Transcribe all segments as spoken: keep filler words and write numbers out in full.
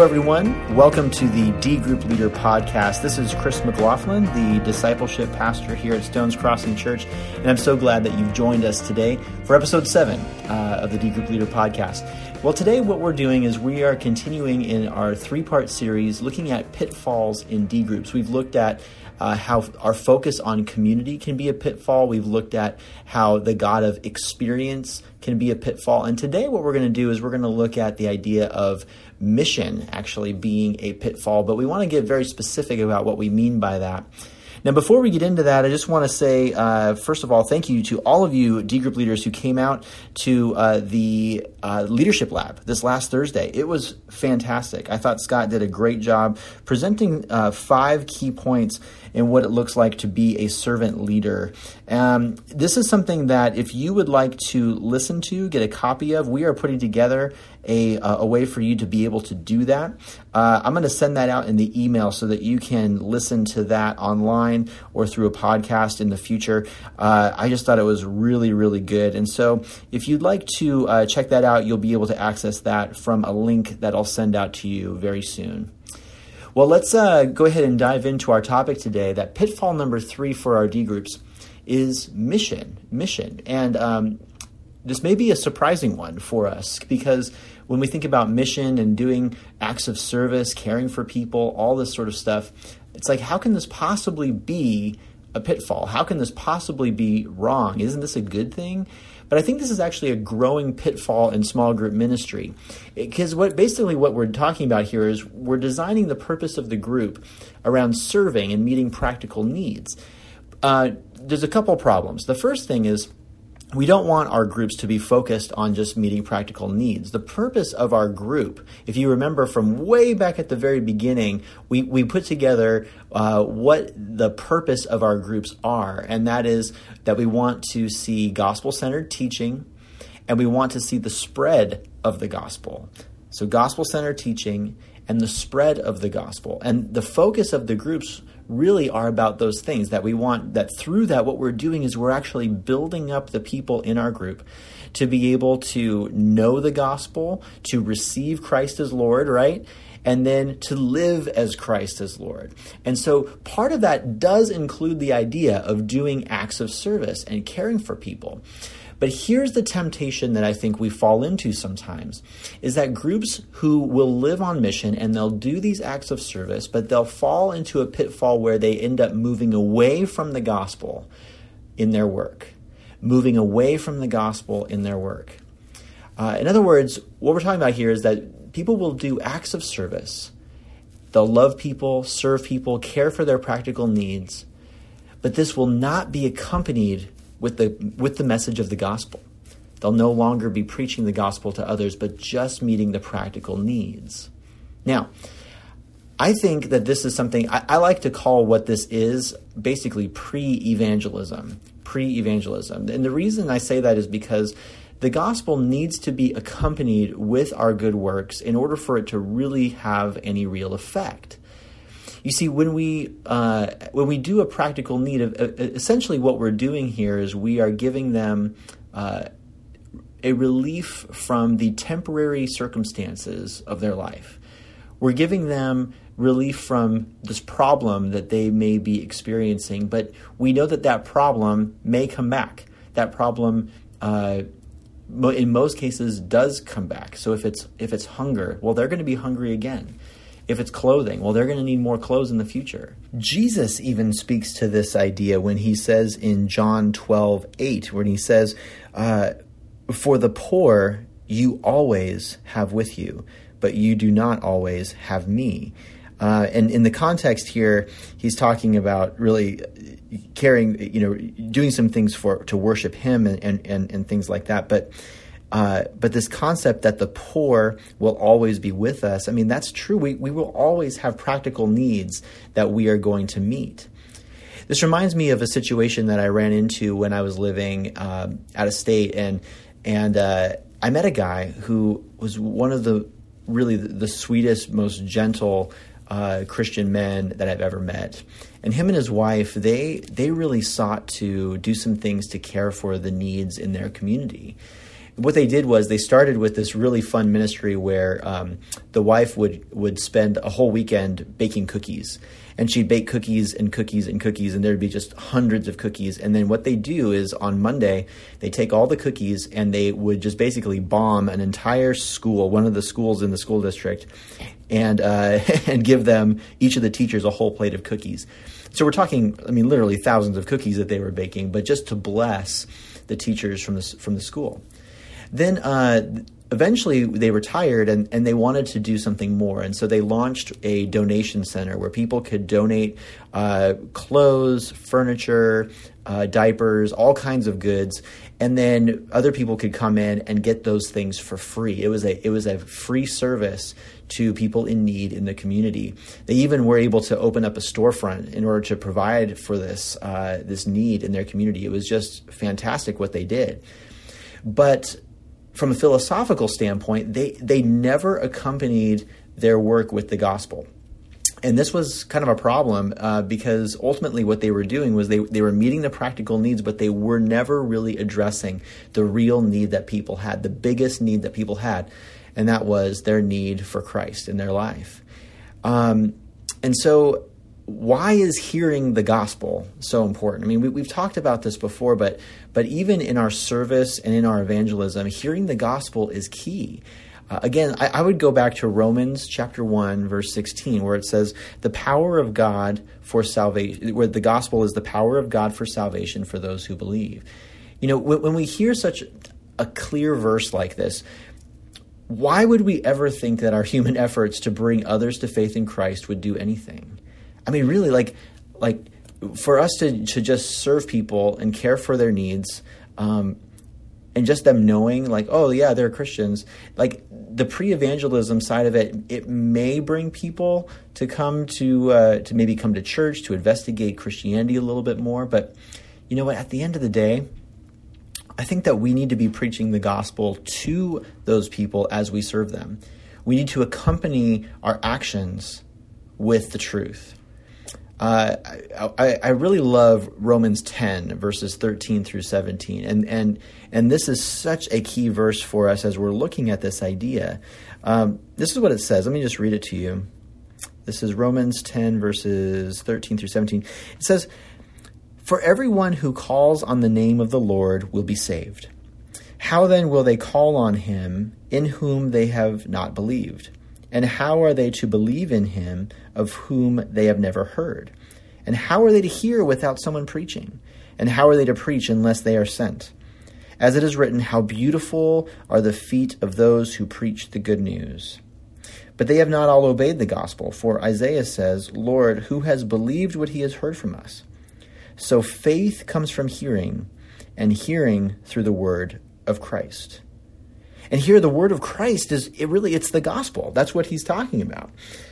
everyone. Welcome to the D Group Leader Podcast. This is Chris McLaughlin, the discipleship pastor here at Stones Crossing Church, and I'm so glad that you've joined us today for episode seven uh, of the D Group Leader Podcast. Well, today what we're doing is we are continuing in our three-part series looking at pitfalls in D groups. We've looked at Uh, how our focus on community can be a pitfall. We've looked at how the God of experience can be a pitfall. And today what we're going to do is we're going to look at the idea of mission actually being a pitfall. But we want to get very specific about what we mean by that. Now, before we get into that, I just want to say, uh, first of all, thank you to all of you D Group leaders who came out to uh, the uh, Leadership Lab this last Thursday. It was fantastic. I thought Scott did a great job presenting uh, five key points in what it looks like to be a servant leader. Um, this is something that if you would like to listen to, get a copy of, we are putting together a, a way for you to be able to do that. Uh, I'm going to send that out in the email so that you can listen to that online or through a podcast in the future. Uh, I just thought it was really, really good. And so if you'd like to uh, check that out, you'll be able to access that from a link that I'll send out to you very soon. Well, let's uh, go ahead and dive into our topic today. That pitfall number three for our D groups is mission, mission. And um, this may be a surprising one for us because when we think about mission and doing acts of service, caring for people, all this sort of stuff, it's like, how can this possibly be a pitfall? How can this possibly be wrong? Isn't this a good thing? But I think this is actually a growing pitfall in small group ministry, because what basically what we're talking about here is we're designing the purpose of the group around serving and meeting practical needs. Uh, there's a couple problems. The first thing is we don't want our groups to be focused on just meeting practical needs. The purpose of our group, if you remember from way back at the very beginning, we, we put together uh, what the purpose of our groups are, and that is that we want to see gospel-centered teaching, and we want to see the spread of the gospel. So gospel-centered teaching and the spread of the gospel. And the focus of the groups really are about those things, that we want, that through that what we're doing is we're actually building up the people in our group to be able to know the gospel, to receive Christ as Lord, right? And then to live as Christ as Lord. And so part of that does include the idea of doing acts of service and caring for people. But here's the temptation that I think we fall into sometimes, is that groups who will live on mission and they'll do these acts of service, but they'll fall into a pitfall where they end up moving away from the gospel in their work, moving away from the gospel in their work. Uh, in other words, what we're talking about here is that people will do acts of service. They'll love people, serve people, care for their practical needs, but this will not be accompanied with the with the message of the gospel. They'll no longer be preaching the gospel to others, but just meeting the practical needs. Now, I think that this is something, I, I like to call what this is basically pre-evangelism. Pre-evangelism. And the reason I say that is because the gospel needs to be accompanied with our good works in order for it to really have any real effect. You see, when we uh, when we do a practical need, of, uh, essentially what we're doing here is we are giving them uh, a relief from the temporary circumstances of their life. We're giving them relief from this problem that they may be experiencing, but we know that that problem may come back. That problem, uh, in most cases, does come back. So if it's if it's hunger, well, they're going to be hungry again. If it's clothing, well, they're going to need more clothes in the future. Jesus even speaks to this idea when he says in John twelve eight, when he says, uh, "For the poor you always have with you, but you do not always have me." Uh, and in the context here, he's talking about really caring, you know, doing some things for to worship him and and and, and things like that. But Uh, but this concept that the poor will always be with us, I mean, that's true. We, we will always have practical needs that we are going to meet. This reminds me of a situation that I ran into when I was living uh, out of state, and and uh, I met a guy who was one of the really the, the sweetest, most gentle uh, Christian men that I've ever met. And him and his wife, they they really sought to do some things to care for the needs in their community. what they did was they started with this really fun ministry where um, the wife would, would spend a whole weekend baking cookies. And she'd bake cookies and cookies and cookies, and there'd be just hundreds of cookies. And then what they do is on Monday, they take all the cookies and they would just basically bomb an entire school, one of the schools in the school district, and uh, and give them, each of the teachers, a whole plate of cookies. So we're talking, I mean, literally thousands of cookies that they were baking, but just to bless the teachers from the, from the school. Then uh, eventually they retired and, and they wanted to do something more. And so they launched a donation center where people could donate uh, clothes, furniture, uh, diapers, all kinds of goods. And then other people could come in and get those things for free. It was a it was a free service to people in need in the community. They even were able to open up a storefront in order to provide for this uh, this need in their community. It was just fantastic what they did. But from a philosophical standpoint, they, they never accompanied their work with the gospel. And this was kind of a problem uh, because ultimately what they were doing was they, they were meeting the practical needs, but they were never really addressing the real need that people had, the biggest need that people had, and that was their need for Christ in their life. Um, and so why is hearing the gospel so important? I mean, we, we've talked about this before, but but even in our service and in our evangelism, hearing the gospel is key. Uh, again, I, I would go back to Romans chapter one, verse sixteen, where it says, the power of God for salvation, where the gospel is the power of God for salvation for those who believe. You know, when, when we hear such a clear verse like this, why would we ever think that our human efforts to bring others to faith in Christ would do anything? I mean, really, like, like for us to, to just serve people and care for their needs, um, and just them knowing, like, oh, yeah, they're Christians, like the pre-evangelism side of it, it may bring people to come to, uh, to maybe come to church, to investigate Christianity a little bit more. But you know what? At the end of the day, I think that we need to be preaching the gospel to those people as we serve them. We need to accompany our actions with the truth. Uh, I, I really love Romans ten, verses thirteen through seventeen. And, and, and this is such a key verse for us as we're looking at this idea. Um, this is what it says. Let me just read it to you. This is Romans ten, verses thirteen through seventeen. It says, "For everyone who calls on the name of the Lord will be saved. How then will they call on him in whom they have not believed? And how are they to believe in him of whom they have never heard? And how are they to hear without someone preaching? And how are they to preach unless they are sent? As it is written, how beautiful are the feet of those who preach the good news. But they have not all obeyed the gospel. For Isaiah says, Lord, who has believed what he has heard from us? So faith comes from hearing, and hearing through the word of Christ." And here the word of Christ is, it really, it's the gospel. That's what he's talking about.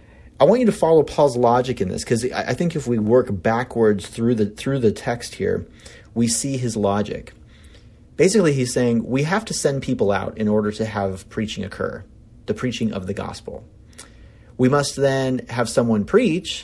I want you to follow Paul's logic in this, because I think if we work backwards through the through the text here, we see his logic. Basically, he's saying we have to send people out in order to have preaching occur, the preaching of the gospel. We must then have someone preach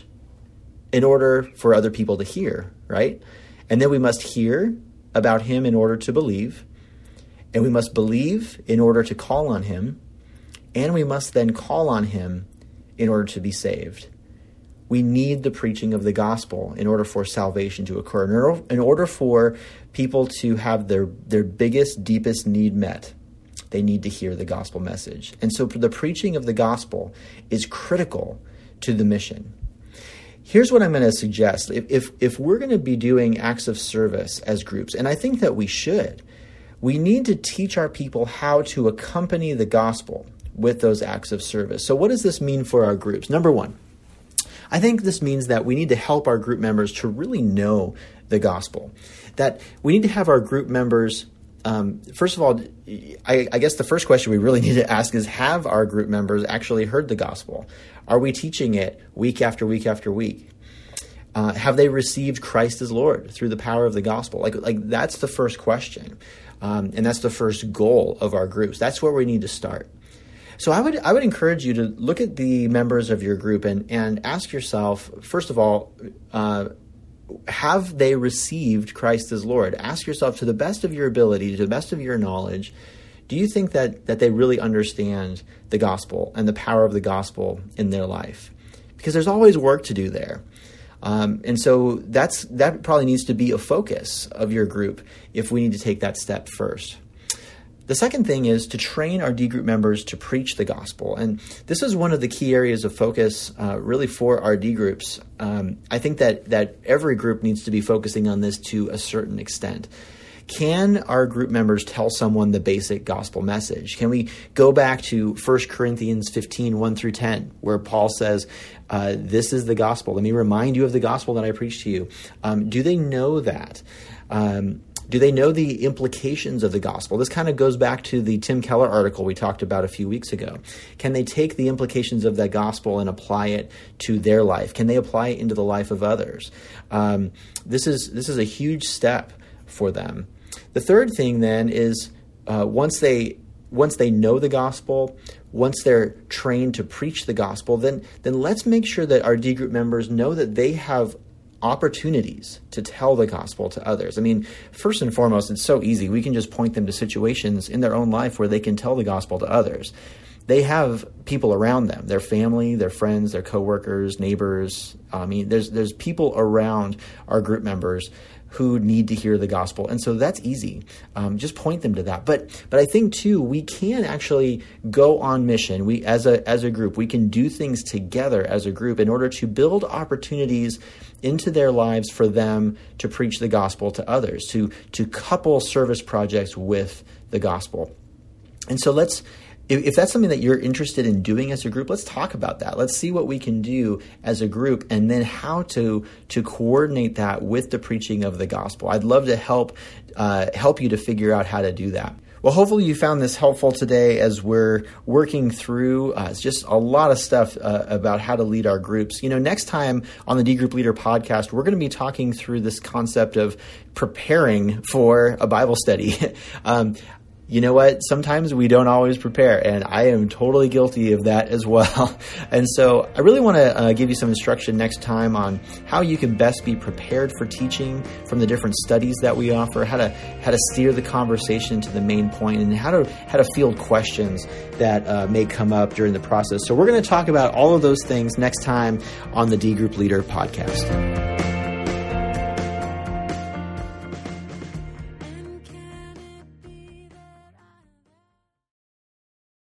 in order for other people to hear, right? And then we must hear about him in order to believe. And we must believe in order to call on him. And we must then call on him in order to be saved. We need the preaching of the gospel in order for salvation to occur. In order, in order for people to have their, their biggest, deepest need met, they need to hear the gospel message. And so the preaching of the gospel is critical to the mission. Here's what I'm going to suggest. If, if, if we're going to be doing acts of service as groups, and I think that we should, we need to teach our people how to accompany the gospel with those acts of service. So what does this mean for our groups? Number one, I think this means that we need to help our group members to really know the gospel. That we need to have our group members, um, first of all, I, I guess the first question we really need to ask is, have our group members actually heard the gospel? Are we teaching it week after week after week? Uh, have they received Christ as Lord through the power of the gospel? Like, like that's the first question. Um, and that's the first goal of our groups. That's where we need to start. So I would I would encourage you to look at the members of your group and, and ask yourself, first of all, uh, have they received Christ as Lord? Ask yourself, to the best of your ability, to the best of your knowledge, do you think that that they really understand the gospel and the power of the gospel in their life? Because there's always work to do there. Um, and so that's that probably needs to be a focus of your group if we need to take that step first. The second thing is to train our D group members to preach the gospel. And this is one of the key areas of focus uh, really for our D groups. Um, I think that that every group needs to be focusing on this to a certain extent. Can our group members tell someone the basic gospel message? Can we go back to First Corinthians fifteen, one through ten, where Paul says, uh, this is the gospel. Let me remind you of the gospel that I preached to you. Um, do they know that? Um, do they know the implications of the gospel? This kind of goes back to the Tim Keller article we talked about a few weeks ago. Can they take the implications of that gospel and apply it to their life? Can they apply it into the life of others? Um, this is this is a huge step for them. The third thing then is uh, once they once they know the gospel, once they're trained to preach the gospel, then then let's make sure that our D group members know that they have opportunities to tell the gospel to others. I mean, first and foremost, it's so easy. We can just point them to situations in their own life where they can tell the gospel to others. They have people around them, their family, their friends, their coworkers, neighbors. I mean, there's there's people around our group members who need to hear the gospel. And so that's easy. Um, just point them to that. But but I think too, we can actually go on mission. We as a as a group, we can do things together as a group in order to build opportunities into their lives for them to preach the gospel to others, to to couple service projects with the gospel. And so let's If that's something that you're interested in doing as a group, let's talk about that. Let's see what we can do as a group and then how to to coordinate that with the preaching of the gospel. I'd love to help uh, help you to figure out how to do that. Well, hopefully you found this helpful today as we're working through uh, it's just a lot of stuff uh, about how to lead our groups. You know, next time on the D Group Leader podcast, we're going to be talking through this concept of preparing for a Bible study. um, You know what? Sometimes we don't always prepare, and I am totally guilty of that as well. And so I really want to uh, give you some instruction next time on how you can best be prepared for teaching from the different studies that we offer, how to how to steer the conversation to the main point, and how to how to field questions that uh, may come up during the process. So we're going to talk about all of those things next time on the D Group Leader podcast.